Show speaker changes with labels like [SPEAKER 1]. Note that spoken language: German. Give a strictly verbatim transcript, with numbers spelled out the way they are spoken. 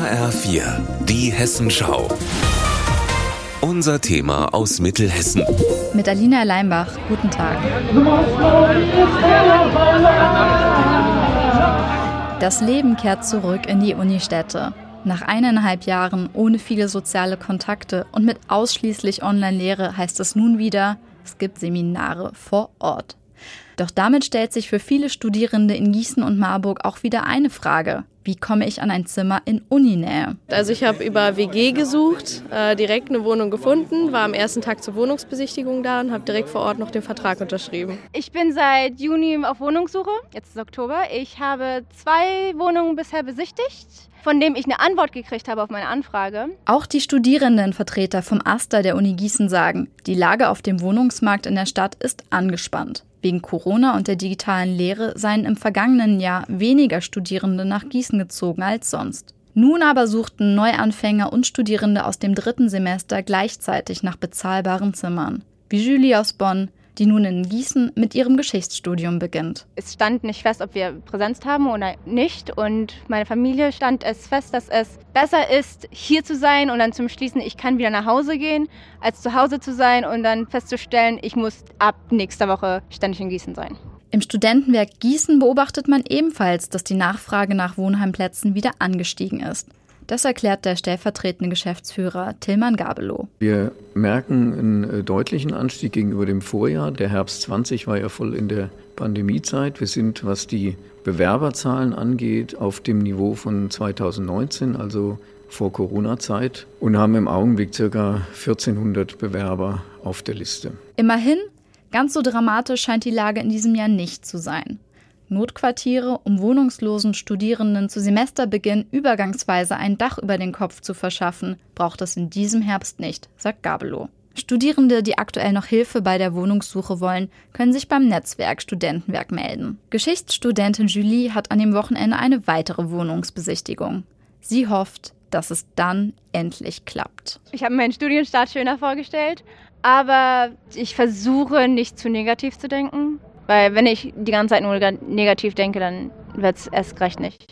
[SPEAKER 1] H R vier, die Hessenschau. Unser Thema aus Mittelhessen.
[SPEAKER 2] Mit Alina Leimbach, guten Tag. Das Leben kehrt zurück in die Unistädte. Nach eineinhalb Jahren ohne viele soziale Kontakte und mit ausschließlich Online-Lehre heißt es nun wieder, es gibt Seminare vor Ort. Doch damit stellt sich für viele Studierende in Gießen und Marburg auch wieder eine Frage. Wie komme ich an ein Zimmer in Uninähe?
[SPEAKER 3] Also ich habe über W G gesucht, äh, direkt eine Wohnung gefunden, war am ersten Tag zur Wohnungsbesichtigung da und habe direkt vor Ort noch den Vertrag unterschrieben.
[SPEAKER 4] Ich bin seit Juni auf Wohnungssuche, jetzt ist Oktober. Ich habe zwei Wohnungen bisher besichtigt, von denen ich eine Antwort gekriegt habe auf meine Anfrage.
[SPEAKER 2] Auch die Studierendenvertreter vom AStA der Uni Gießen sagen, die Lage auf dem Wohnungsmarkt in der Stadt ist angespannt. Wegen Corona und der digitalen Lehre seien im vergangenen Jahr weniger Studierende nach Gießen gezogen als sonst. Nun aber suchten Neuanfänger und Studierende aus dem dritten Semester gleichzeitig nach bezahlbaren Zimmern. Wie Julie aus Bonn, die nun in Gießen mit ihrem Geschichtsstudium beginnt.
[SPEAKER 4] Es stand nicht fest, ob wir Präsenz haben oder nicht. Und meine Familie stand es fest, dass es besser ist, hier zu sein und dann zum Schließen, ich kann wieder nach Hause gehen, als zu Hause zu sein und dann festzustellen, ich muss ab nächster Woche ständig in Gießen sein.
[SPEAKER 2] Im Studentenwerk Gießen beobachtet man ebenfalls, dass die Nachfrage nach Wohnheimplätzen wieder angestiegen ist. Das erklärt der stellvertretende Geschäftsführer Tilman Gabelow.
[SPEAKER 5] Wir merken einen deutlichen Anstieg gegenüber dem Vorjahr. Der Herbst zwanzig war ja voll in der Pandemiezeit. Wir sind, was die Bewerberzahlen angeht, auf dem Niveau von zweitausendneunzehn, also vor Corona-Zeit, und haben im Augenblick ca. vierzehnhundert Bewerber auf der Liste.
[SPEAKER 2] Immerhin, ganz so dramatisch scheint die Lage in diesem Jahr nicht zu sein. Notquartiere, um wohnungslosen Studierenden zu Semesterbeginn übergangsweise ein Dach über den Kopf zu verschaffen, braucht es in diesem Herbst nicht, sagt Gabelow. Studierende, die aktuell noch Hilfe bei der Wohnungssuche wollen, können sich beim Netzwerk Studentenwerk melden. Geschichtsstudentin Julie hat an dem Wochenende eine weitere Wohnungsbesichtigung. Sie hofft, dass es dann endlich klappt.
[SPEAKER 4] Ich habe meinen Studienstart schöner vorgestellt, aber ich versuche nicht zu negativ zu denken. Weil wenn ich die ganze Zeit nur negativ denke, dann wird es erst recht nicht.